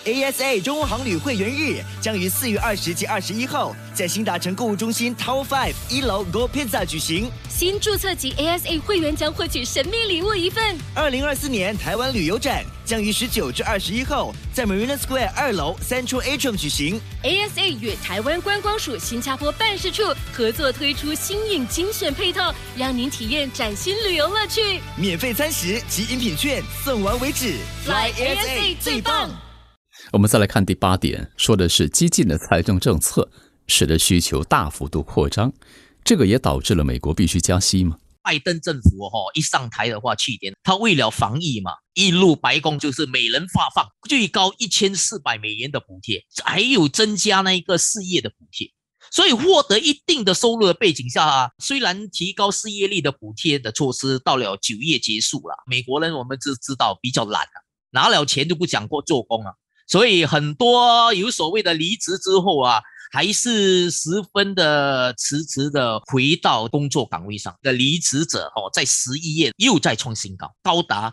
ASA 中欧航旅会员日将于4月20及21号在新达城购物中心 Tower 5 1楼 Go Pizza 举行。 新注册及 ASA 会员将获取神秘礼物一份。 2024年台湾旅游展将于19至21号在 Marina Square 2楼 Central Atrium 举行。 ASA 与台湾观光署新加坡办事处合作推出新颖精选配套，让您体验崭新旅游乐趣。 免费餐食及饮品券送完为止。 Fly ASA 最棒！ 我们再来看第8点，说的是激进的财政政策使得需求大幅度扩张，这个也导致了美国必须加息吗？ 拜登政府一上台的话，去年他为了防疫嘛，一入白宫就是每人发放最高1400美元的补贴，还有增加那一个失业的补贴。所以获得一定的收入的背景下虽然提高失业率的补贴的措施到了9月结束了，美国人我们就知道比较懒拿了钱就不想过做工所以很多有所谓的离职之后还是十分的迟迟的回到工作岗位上的离职者在11月又再创新高，高达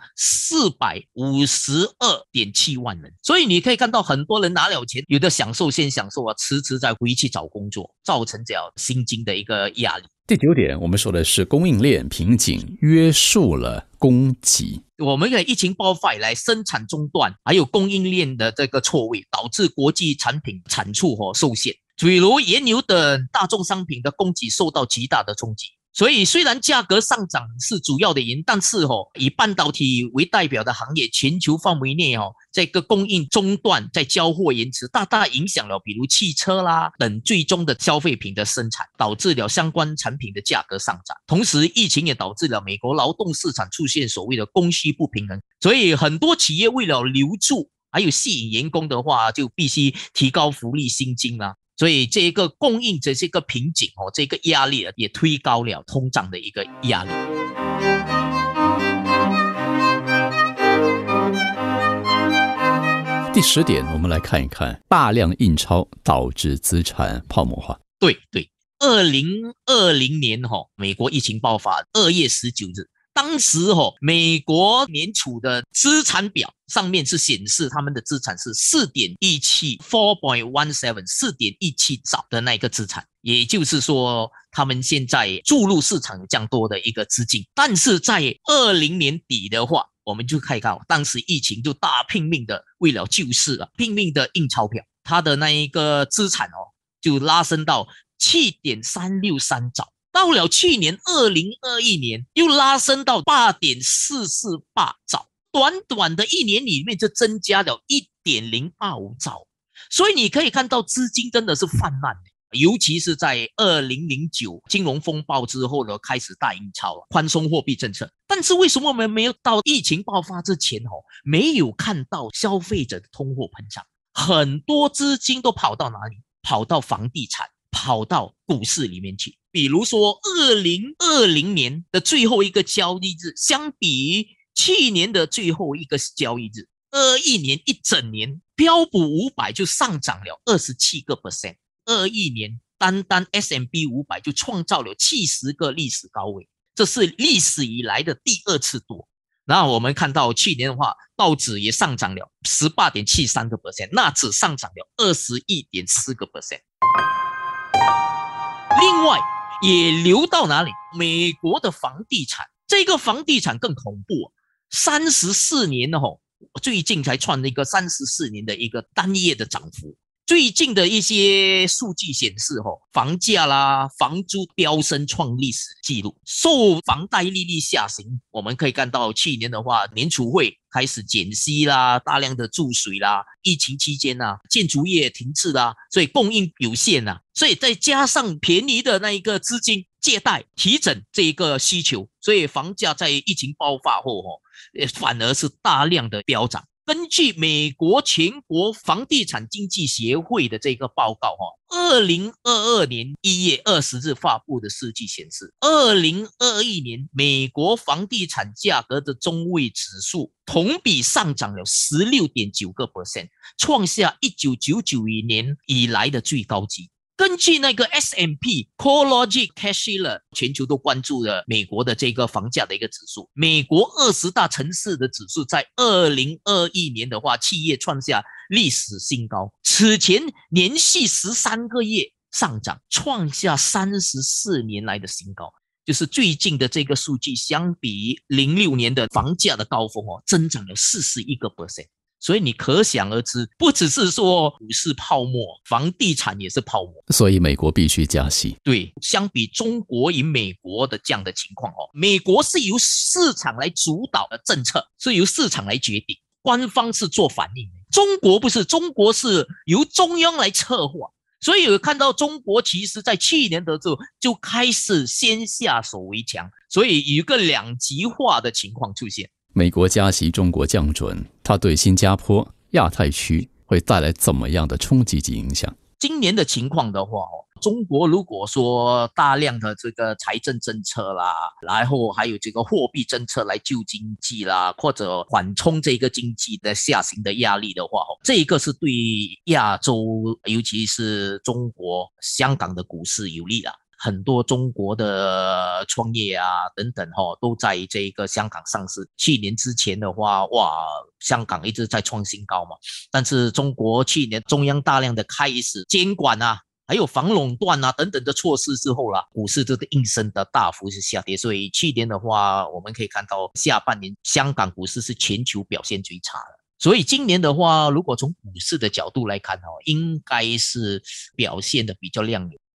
452.7万人。所以你可以看到很多人拿了钱，有的享受先享受迟迟再回去找工作，造成这样薪金的一个压力。 第9点，我们说的是供应链瓶颈约束了供给。 我们的疫情爆发以来，生产中断还有供应链的这个错位，导致国际产品产出受限，比如原油等大宗商品的供给受到极大的冲击。所以虽然价格上涨是主要的原因，但是以半导体为代表的行业，全球范围内这个供应中断，在交货延迟，大大影响了比如汽车啦等最终的消费品的生产，导致了相关产品的价格上涨。同时疫情也导致了美国劳动市场出现所谓的供需不平衡，所以很多企业为了留住还有吸引员工的话，就必须提高福利薪金啦。所以这个供应这些个瓶颈这个压力也推高了通胀的一个压力。 第10点，我们来看一看大量印钞导致资产泡沫化。 对，2020年美国疫情爆发2月19日，当时美国联储的资产表上面是显示他们的资产是 4.17 4.17兆的那个资产，也就是说他们现在注入市场有这样多的一个资金。但是在20年底的话，我们就看到当时疫情就大拼命的为了救市拼命的印钞票，它的那一个资产就拉升到 7.363 兆。到了去年2021年又拉升到 8.448 兆，短短的1年里面就增加了 1.025 兆。所以你可以看到资金真的是泛滥，尤其是在2009金融风暴之后呢，开始大印钞宽松货币政策。但是为什么我们没有到疫情爆发之前没有看到消费者的通货膨胀？很多资金都跑到哪里？跑到房地产，跑到股市里面去。比如说2020年的最后一个交易日，相比于去年的最后一个交易日，21年一整年标普500就上涨了 27%。 21年单 S&P 500就创造了70个历史高位，这是历史以来的第2次多。然后我们看到去年的话，道指也上涨了 18.73%， 纳指上涨了 21.4%。 另外也流到哪里？美国的房地产，这个房地产更恐怖，34年最近才创了一个34年的一个单月的涨幅。最近的一些数据显示房价啦房租飙升创历史纪录，受房贷利率下行，我们可以看到去年的话联储会开始减息啦，大量的注水啦，疫情期间建筑业停滞啦，所以供应有限所以再加上便宜的那一个资金借贷提振这一个需求，所以房价在疫情爆发后反而是大量的飙涨。根据美国全国房地产经济协会的这个报告2022年1月20日发布的数据显示，2021年美国房地产价格的中位指数同比上涨了 16.9%， 创下1999年以来的最高级。 根据那个 S&P CoreLogic Case-Shiller 全球都关注了美国的这个房价的一个指数，美国20大城市的指数在2021年的话，企业创下历史新高，此前连续13个月上涨，创下34年来的新高。就是最近的这个数据，相比06年的房价的高峰增长了41%。所以你可想而知，不只是说股市泡沫，房地产也是泡沫。 所以美国必须加息。 对，相比中国与美国的这样的情况美国是由市场来主导的政策，是由市场来决定，官方是做反应。中国不是，中国是由中央来策划。所以有看到中国其实在去年的时候就开始先下手为强，所以有一个两极化的情况出现。 美国加息，中国降准，它对新加坡、亚太区会带来怎么样的冲击及影响？ 今年的情况的话中国如果说大量的这个财政政策啦，然后还有这个货币政策来救经济啦，或者缓冲这个经济的下行的压力的话，这个是对亚洲尤其是中国香港的股市有利的。很多中国的创业啊等等都在这个香港上市。去年之前的话，香港一直在创新高嘛，但是中国去年中央大量的开始监管啊，还有防垄断啊等等的措施之后啦，股市这个应声的大幅是下跌。所以去年的话，我们可以看到下半年香港股市是全球表现最差的。所以今年的话，如果从股市的角度来看应该是表现的比较亮眼。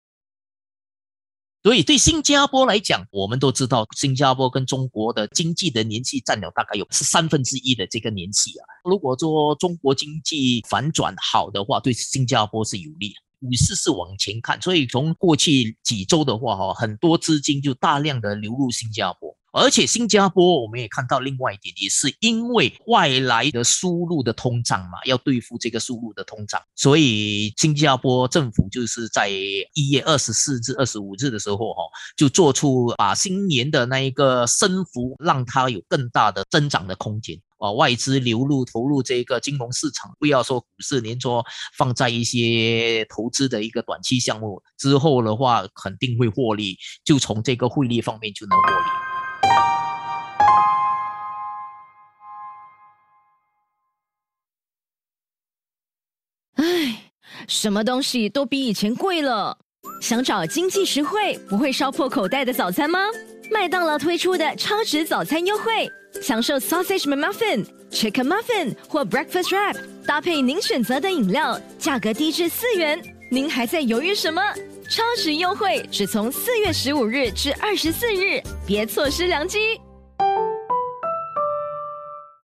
所以对新加坡来讲，我们都知道新加坡跟中国的经济的联系占了大概有1/3的这个联系啊。如果说中国经济反转好的话，对新加坡是有利。股市是往前看，所以从过去几周的话很多资金就大量的流入新加坡。而且新加坡我们也看到另外一点，也是因为外来的输入的通胀嘛，要对付这个输入的通胀，所以新加坡政府就是在1月24至25日的时候就做出把新年的那一个升幅让它有更大的增长的空间。外资流入投入这个金融市场，不要说股市，连说放在一些投资的一个短期项目之后的话，肯定会获利，就从这个汇率方面就能获利。 唉，什么东西都比以前贵了。想找经济实惠、不会烧破口袋的早餐吗？麦当劳推出的超值早餐优惠，享受 Sausage McMuffin、Chicken Muffin 或 Breakfast Wrap， 搭配您选择的饮料，价格低至4元。您还在犹豫什么？超值优惠只从4月15日至24日，别错失良机。